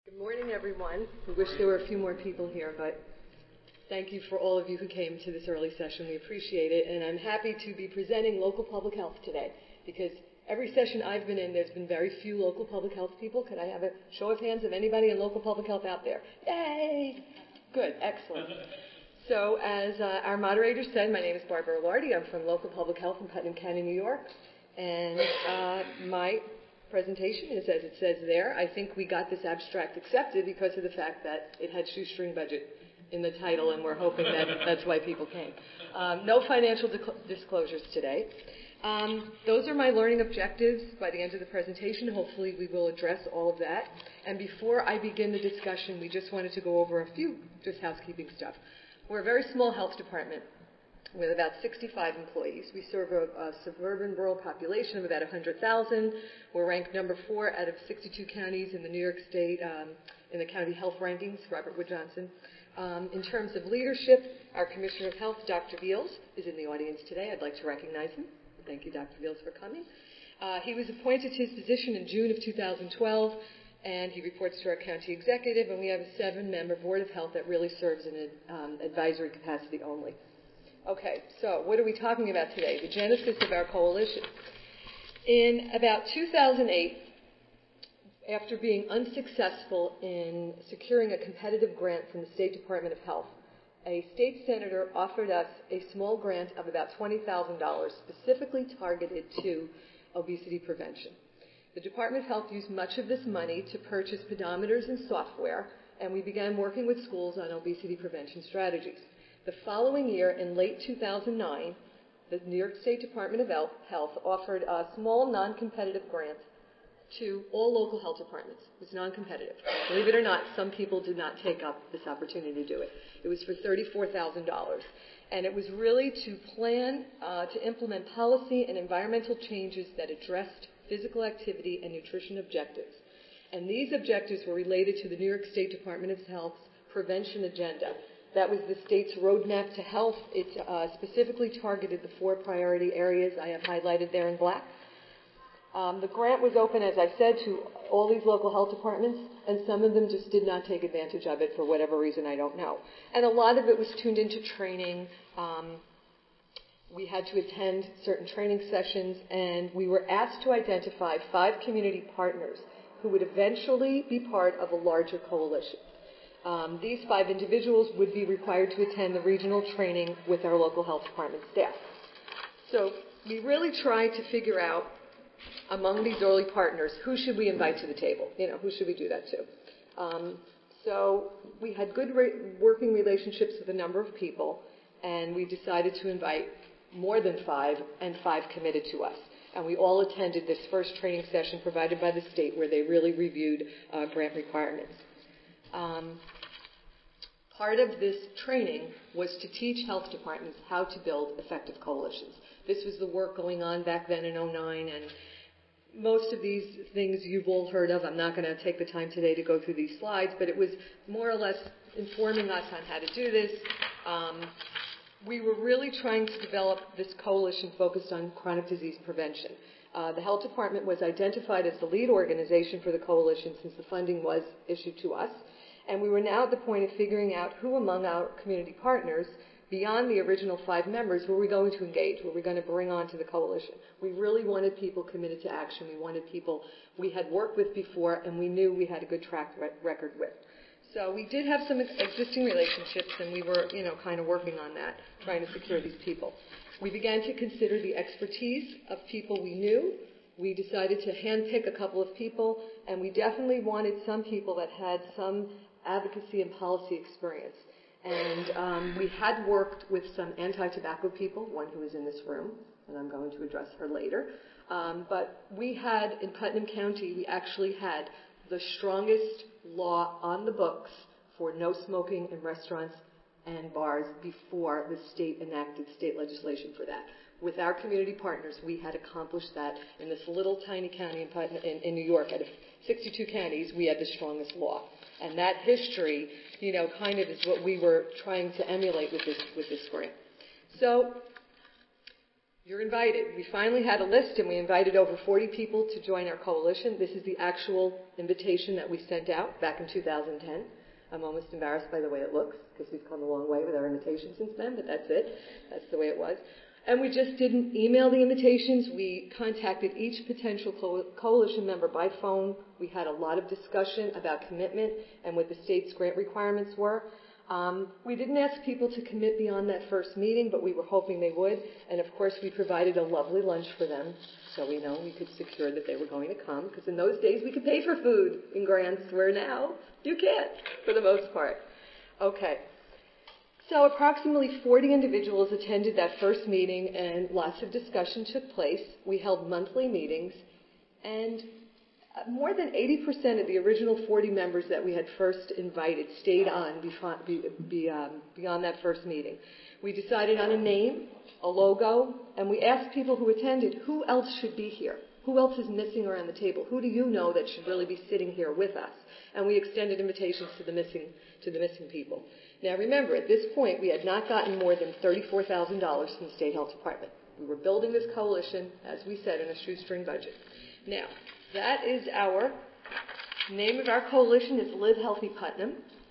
Good morning, everyone. We wish there were a few more people here, but thank you for all of you who came to this early session. We appreciate it, and I'm happy to be presenting local public health today because every session I've been in, there's been very few local public health people. Could I have a show of hands of anybody in local public health out there? Yay! Good, excellent. So as our moderator said, my name is Barbara Lardy. I'm from local public health in Putnam County, New York, and my presentation is as it says there. I think we got this abstract accepted because of the fact that it had shoestring budget in the title, and we're hoping that that's why people came. No financial disclosures today. Those are my learning objectives. By the end of the presentation, hopefully we will address all of that. And before I begin the discussion, we just wanted to go over a few just housekeeping stuff. We're a very small health department with about 65 employees. We serve a suburban rural population of about 100,000. We're ranked number 4 out of 62 counties in the New York State in the county health rankings, Robert Wood Johnson. In terms of leadership, our Commissioner of Health, Dr. Beals, is in the audience today. I'd like to recognize him. Thank you, Dr. Beals, for coming. He was appointed to his position in June of 2012, and he reports to our county executive, and we have a 7-member board of health that really serves in an advisory capacity only. Okay, so what are we talking about today? The genesis of our coalition. In about 2008, after being unsuccessful in securing a competitive grant from the State Department of Health, a state senator offered us a small grant of about $20,000 specifically targeted to obesity prevention. The Department of Health used much of this money to purchase pedometers and software, and we began working with schools on obesity prevention strategies. The following year, in late 2009, the New York State Department of Health offered a small non-competitive grant to all local health departments. It was non-competitive. Believe it or not, some people did not take up this opportunity to do it. It was for $34,000. And it was really to plan to implement policy and environmental changes that addressed physical activity and nutrition objectives. And these objectives were related to the New York State Department of Health's prevention agenda. That was the state's roadmap to health. It specifically targeted the 4 priority areas I have highlighted there in black. The grant was open, as I said, to all these local health departments, and some of them just did not take advantage of it for whatever reason, I don't know. And a lot of it was tuned into training. We had to attend certain training sessions, and we were asked to identify 5 community partners who would eventually be part of a larger coalition. These 5 individuals would be required to attend the regional training with our local health department staff. So we really tried to figure out, among these early partners, who should we invite to the table? Who should we do that to? So we had good working relationships with a number of people, and we decided to invite more than 5, and 5 committed to us. And we all attended this first training session provided by the state where they really reviewed grant requirements. Part of this training was to teach health departments how to build effective coalitions. This was the work going on back then in 2009, and most of these things you've all heard of. I'm not going to take the time today to go through these slides, but it was more or less informing us on how to do this. We were really trying to develop this coalition focused on chronic disease prevention. The health department was identified as the lead organization for the coalition since the funding was issued to us. And we were now at the point of figuring out who among our community partners, beyond the original 5 members, were we going to engage, were we going to bring on to the coalition. We really wanted people committed to action. We wanted people we had worked with before and we knew we had a good track record with. So we did have some existing relationships, and we were, kind of working on that, trying to secure these people. We began to consider the expertise of people we knew. We decided to handpick a couple of people, and we definitely wanted some people that had some advocacy and policy experience. And we had worked with some anti-tobacco people, one who is in this room, and I'm going to address her later. But we had, in Putnam County, we actually had the strongest law on the books for no smoking in restaurants and bars before the state enacted state legislation for that. With our community partners, we had accomplished that in this little tiny county in New York. Out of 62 counties, we had the strongest law. And that history, kind of is what we were trying to emulate with this grant. So You're invited. We finally had a list, and we invited over 40 people to join our coalition. This is the actual invitation that we sent out back in 2010. I'm almost embarrassed by the way it looks, because we've come a long way with our invitation since then, but that's it. That's the way it was. And we just didn't email the invitations. We contacted each potential coalition member by phone. We had a lot of discussion about commitment and what the state's grant requirements were. We didn't ask people to commit beyond that first meeting, but we were hoping they would. And of course, we provided a lovely lunch for them, so we know we could secure that they were going to come. Because in those days, we could pay for food in grants, where now you can't, for the most part. Okay. So approximately 40 individuals attended that first meeting, and lots of discussion took place. We held monthly meetings, and more than 80% of the original 40 members that we had first invited stayed on beyond that first meeting. We decided on a name, a logo, and we asked people who attended, who else should be here? Who else is missing around the table? Who do you know that should really be sitting here with us? And we extended invitations to the missing people. Now remember, at this point, we had not gotten more than $34,000 from the State Health Department. We were building this coalition, as we said, in a shoestring budget. Now, that is our name of our coalition is Live Healthy Putnam.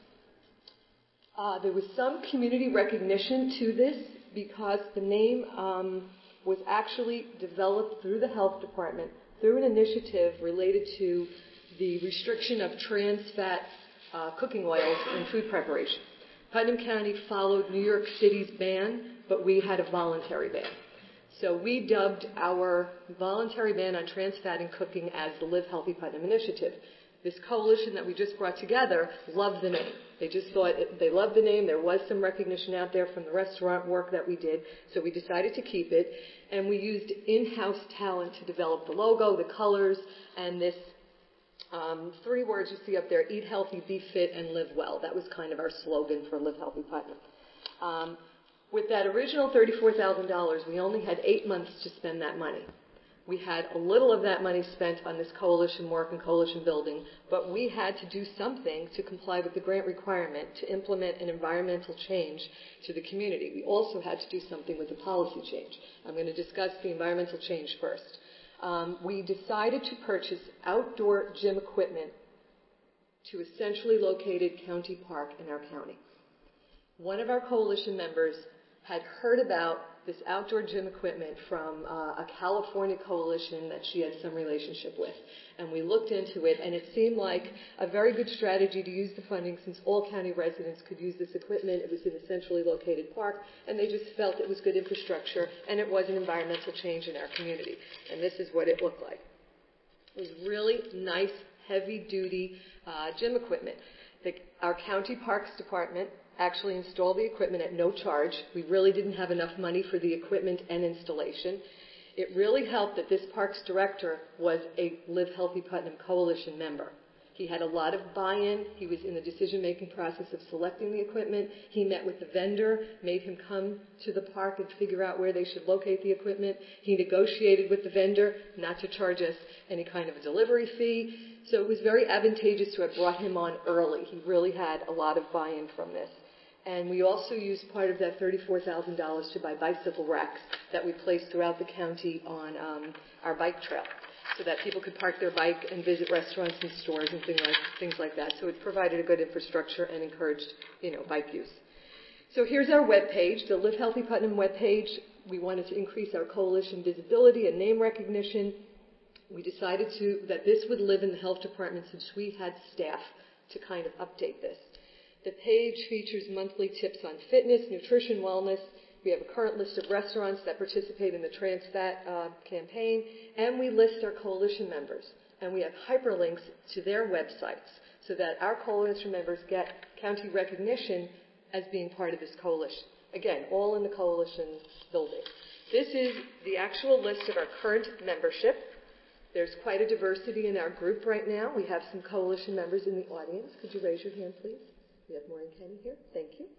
There was some community recognition to this because the name was actually developed through the health department through an initiative related to the restriction of trans fat cooking oils in food preparation. Putnam County followed New York City's ban, but we had a voluntary ban. So we dubbed our voluntary ban on trans fat in cooking as the Live Healthy Putnam Initiative. This coalition that we just brought together loved the name. They just thought they loved the name. There was some recognition out there from the restaurant work that we did, so we decided to keep it. And we used in-house talent to develop the logo, the colors, and this 3 words you see up there: eat healthy, be fit, and live well. That was kind of our slogan for Live Healthy Putnam. With that original $34,000, we only had 8 months to spend that money. We had a little of that money spent on this coalition work and coalition building, but we had to do something to comply with the grant requirement to implement an environmental change to the community. We also had to do something with the policy change. I'm going to discuss the environmental change first. We decided to purchase outdoor gym equipment to a centrally located county park in our county. One of our coalition members had heard about this outdoor gym equipment from a California coalition that she had some relationship with. And we looked into it, and it seemed like a very good strategy to use the funding since all county residents could use this equipment. It was in a centrally located park, and they just felt it was good infrastructure, and it was an environmental change in our community. And this is what it looked like. It was really nice, heavy-duty gym equipment. Our county parks department actually installed the equipment at no charge. We really didn't have enough money for the equipment and installation. It really helped that this parks director was a Live Healthy Putnam Coalition member. He had a lot of buy-in. He was in the decision-making process of selecting the equipment. He met with the vendor, made him come to the park and figure out where they should locate the equipment. He negotiated with the vendor not to charge us any kind of a delivery fee. So it was very advantageous to have brought him on early. He really had a lot of buy-in from this. And we also used part of that $34,000 to buy bicycle racks that we placed throughout the county on our bike trail, so that people could park their bike and visit restaurants and stores and things like that. So it provided a good infrastructure and encouraged, bike use. So here's our webpage, the Live Healthy Putnam webpage. We wanted to increase our coalition visibility and name recognition. We decided that this would live in the health department since we had staff to kind of update this. The page features monthly tips on fitness, nutrition, wellness. We have a current list of restaurants that participate in the Trans Fat campaign, and we list our coalition members. And we have hyperlinks to their websites so that our coalition members get county recognition as being part of this coalition. Again, all in the coalition building. This is the actual list of our current membership. There's quite a diversity in our group right now. We have some coalition members in the audience. Could you raise your hand, please? We have Maureen Kenny here. Thank you.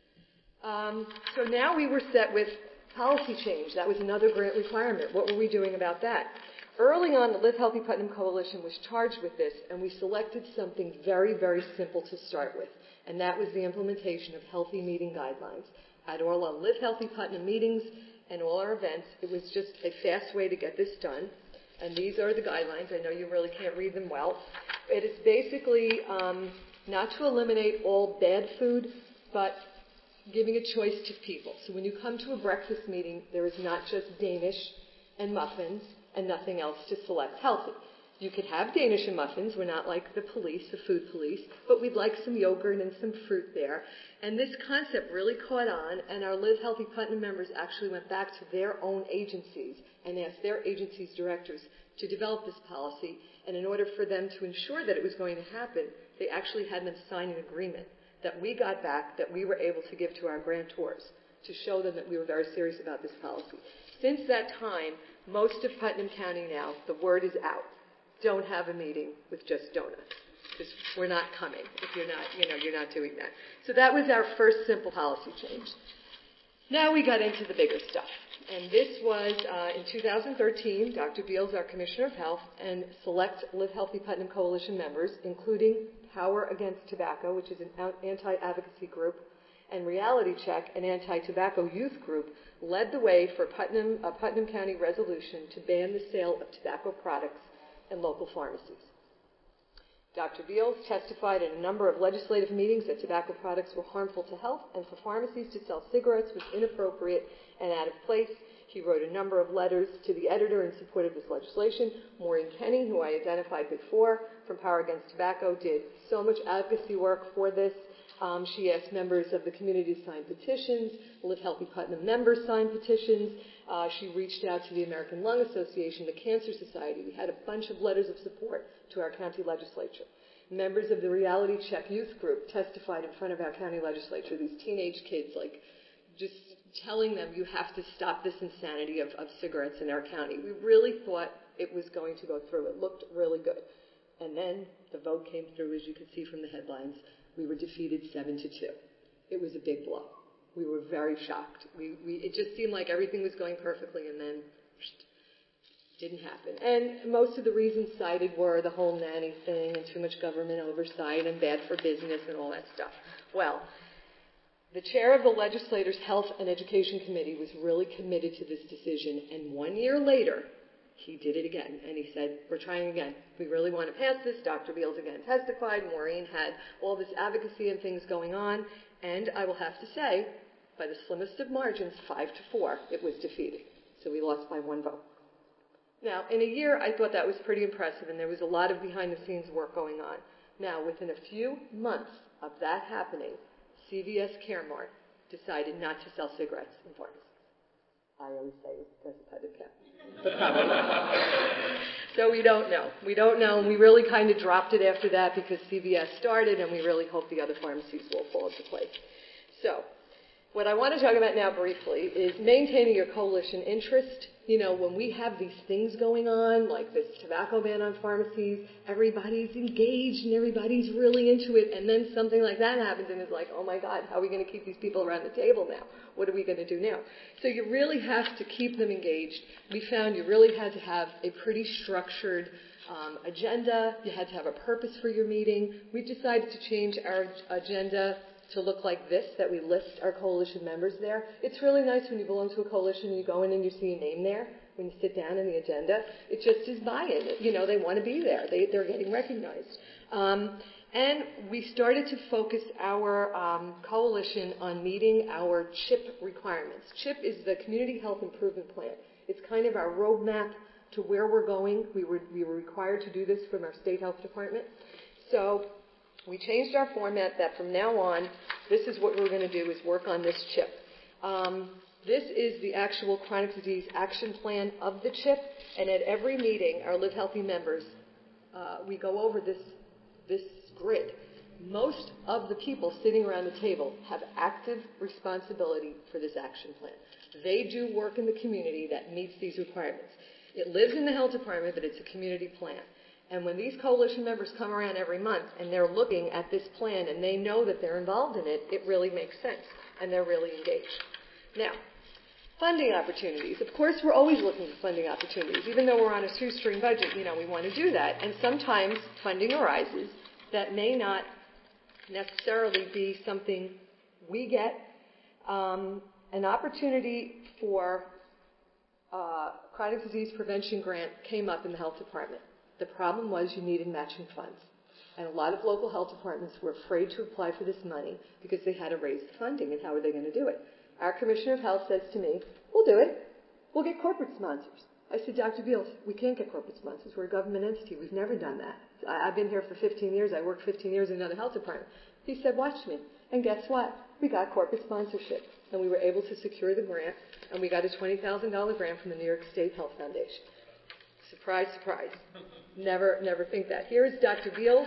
So now we were set with policy change. That was another grant requirement. What were we doing about that? Early on, the Live Healthy Putnam Coalition was charged with this, and we selected something very, very simple to start with, and that was the implementation of healthy meeting guidelines. At all our Live Healthy Putnam meetings and all our events. It was just a fast way to get this done. And these are the guidelines. I know you really can't read them well. It is basically not to eliminate all bad food, but giving a choice to people. So when you come to a breakfast meeting, there is not just Danish and muffins and nothing else to select healthy. You could have Danish and muffins. We're not like the police, the food police, but we'd like some yogurt and some fruit there. And this concept really caught on, and our Live Healthy Putnam members actually went back to their own agencies and asked their agencies' directors to develop this policy. And in order for them to ensure that it was going to happen, they actually had them sign an agreement that we got back, that we were able to give to our grantors to show them that we were very serious about this policy. Since that time, most of Putnam County now, the word is out. Don't have a meeting with just donuts, because we're not coming if you're not doing that. So that was our first simple policy change. Now we got into the bigger stuff. And this was in 2013, Dr. Beals, our Commissioner of Health, and select Live Healthy Putnam Coalition members, including Power Against Tobacco, which is an anti-advocacy group, and Reality Check, an anti-tobacco youth group, led the way for a Putnam County resolution to ban the sale of tobacco products in local pharmacies. Dr. Beals testified at a number of legislative meetings that tobacco products were harmful to health, and for pharmacies to sell cigarettes was inappropriate and out of place. He wrote a number of letters to the editor in support of this legislation. Maureen Kenny, who I identified before from Power Against Tobacco, did so much advocacy work for this. She asked members of the community to sign petitions. Live Healthy Putnam members signed petitions. She reached out to the American Lung Association, the Cancer Society. We had a bunch of letters of support to our county legislature. Members of the Reality Check youth group testified in front of our county legislature. These teenage kids, just telling them you have to stop this insanity of cigarettes in our county. We really thought it was going to go through. It looked really good. And then the vote came through, as you could see from the headlines. We were defeated 7-2. It was a big blow. We were very shocked. It just seemed like everything was going perfectly, and then didn't happen. And most of the reasons cited were the whole nanny thing and too much government oversight and bad for business and all that stuff. Well, the chair of the legislator's Health and Education Committee was really committed to this decision, and 1 year later, he did it again, and he said, we're trying again. We really want to pass this. Dr. Beals again testified. Maureen had all this advocacy and things going on, and I will have to say, by the slimmest of margins, 5-4, it was defeated. So we lost by 1 vote. Now, in a year, I thought that was pretty impressive, and there was a lot of behind-the-scenes work going on. Now, within a few months of that happening, CVS Caremark decided not to sell cigarettes in pharmacies. I always say it's because of Putnam County, but probably not. So we don't know. We don't know, and we really kind of dropped it after that because CVS started, and we really hope the other pharmacies will fall into place. So what I want to talk about now briefly is maintaining your coalition interest. You know, when we have these things going on, like this tobacco ban on pharmacies, everybody's engaged and everybody's really into it, and then something like that happens and it's like, oh my God, how are we going to keep these people around the table now? What are we going to do now? So you really have to keep them engaged. We found you really had to have a pretty structured agenda. You had to have a purpose for your meeting. We decided to change our agenda to look like this, that we list our coalition members there. It's really nice when you belong to a coalition and you go in and you see a name there when you sit down in the agenda. It just is buy-in. You know, they want to be there. They're getting recognized. And we started to focus our coalition on meeting our CHIP requirements. CHIP is the Community Health Improvement Plan. It's kind of our roadmap to where we're going. We were required to do this from our state health department. So we changed our format that from now on, this is what we're going to do, is work on this CHIP. This is the actual chronic disease action plan of the CHIP, and at every meeting, our Live Healthy members, we go over this grid. Most of the people sitting around the table have active responsibility for this action plan. They do work in the community that meets these requirements. It lives in the health department, but it's a community plan. And when these coalition members come around every month and they're looking at this plan and they know that they're involved in it, it really makes sense and they're really engaged. Now, funding opportunities. Of course, we're always looking for funding opportunities. Even though we're on a shoestring budget, we want to do that. And sometimes funding arises that may not necessarily be something we get. An opportunity for chronic disease prevention grant came up in the health department. The problem was you needed matching funds. And a lot of local health departments were afraid to apply for this money because they had to raise the funding, and how were they going to do it? Our Commissioner of Health says to me, we'll do it. We'll get corporate sponsors. I said, Dr. Beals, we can't get corporate sponsors. We're a government entity. We've never done that. I've been here for 15 years. I worked 15 years in another health department. He said, watch me. And guess what? We got corporate sponsorship. And we were able to secure the grant, and we got a $20,000 grant from the New York State Health Foundation. Surprise, surprise. Never think that. Here is Dr. Beals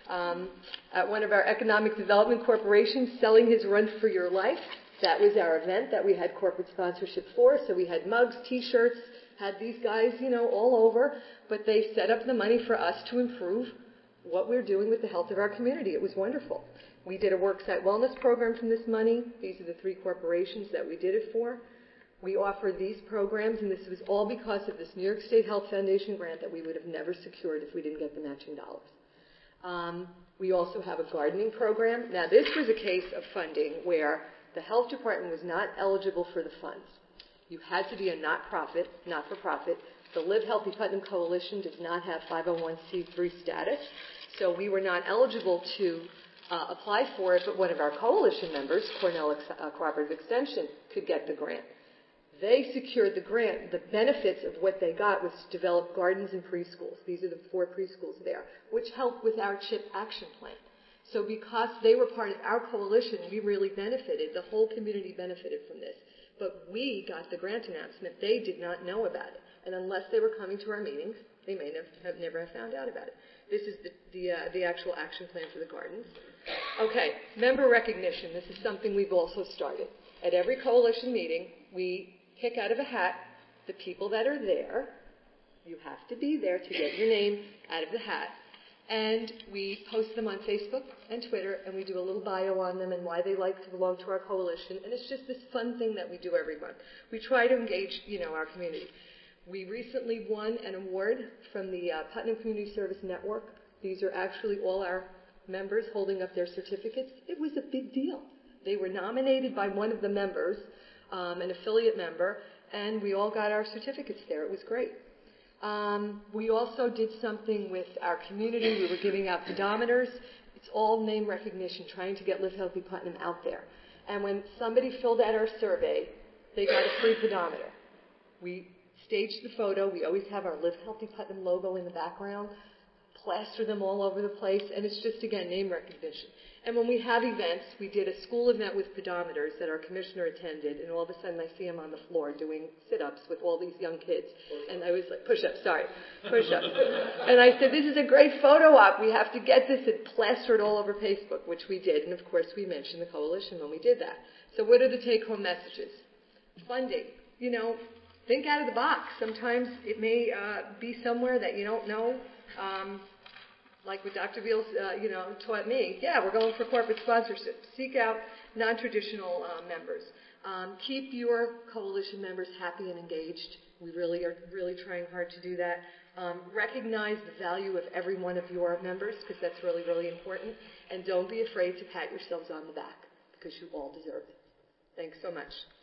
at one of our economic development corporations selling his Run for Your Life. That was our event that we had corporate sponsorship for. So we had mugs, T-shirts, had these guys, all over. But they set up the money for us to improve what we're doing with the health of our community. It was wonderful. We did a worksite wellness program from this money. These are the 3 corporations that we did it for. We offer these programs, and this was all because of this New York State Health Foundation grant that we would have never secured if we didn't get the matching dollars. We also have a gardening program. Now, this was a case of funding where the health department was not eligible for the funds. You had to be a not-for-profit. The Live Healthy Putnam Coalition does not have 501c3 status, so we were not eligible to apply for it, but one of our coalition members, Cornell Cooperative Extension, could get the grant. They secured the grant. The benefits of what they got was to develop gardens and preschools. These are the 4 preschools there, which helped with our CHIP action plan. So because they were part of our coalition, we really benefited. The whole community benefited from this. But we got the grant announcement. They did not know about it. And unless they were coming to our meetings, they may have never found out about it. This is the actual action plan for the gardens. Okay, member recognition. This is something we've also started. At every coalition meeting, we pick out of a hat the people that are there. You have to be there to get your name out of the hat. And we post them on Facebook and Twitter, and we do a little bio on them and why they like to belong to our coalition. And it's just this fun thing that we do every month. We try to engage, our community. We recently won an award from the Putnam Community Service Network. These are actually all our members holding up their certificates. It was a big deal. They were nominated by one of the members, an affiliate member, and we all got our certificates there. It was great. We also did something with our community. We were giving out pedometers. It's all name recognition, trying to get Live Healthy Putnam out there. And when somebody filled out our survey, they got a free pedometer. We staged the photo. We always have our Live Healthy Putnam logo in the background, plaster them all over the place, and it's just, again, name recognition. And when we have events, we did a school event with pedometers that our commissioner attended, and all of a sudden I see him on the floor doing sit-ups with all these young kids. And I was like, push-ups. And I said, this is a great photo op. We have to get this and plaster it all over Facebook, which we did. And, of course, we mentioned the coalition when we did that. So what are the take-home messages? Funding. Think out of the box. Sometimes it may be somewhere that you don't know. Like what Dr. Beals, taught me. Yeah, we're going for corporate sponsorship. Seek out non-traditional members. Keep your coalition members happy and engaged. We really are trying hard to do that. Recognize the value of every one of your members, because that's really, really important. And don't be afraid to pat yourselves on the back, because you all deserve it. Thanks so much.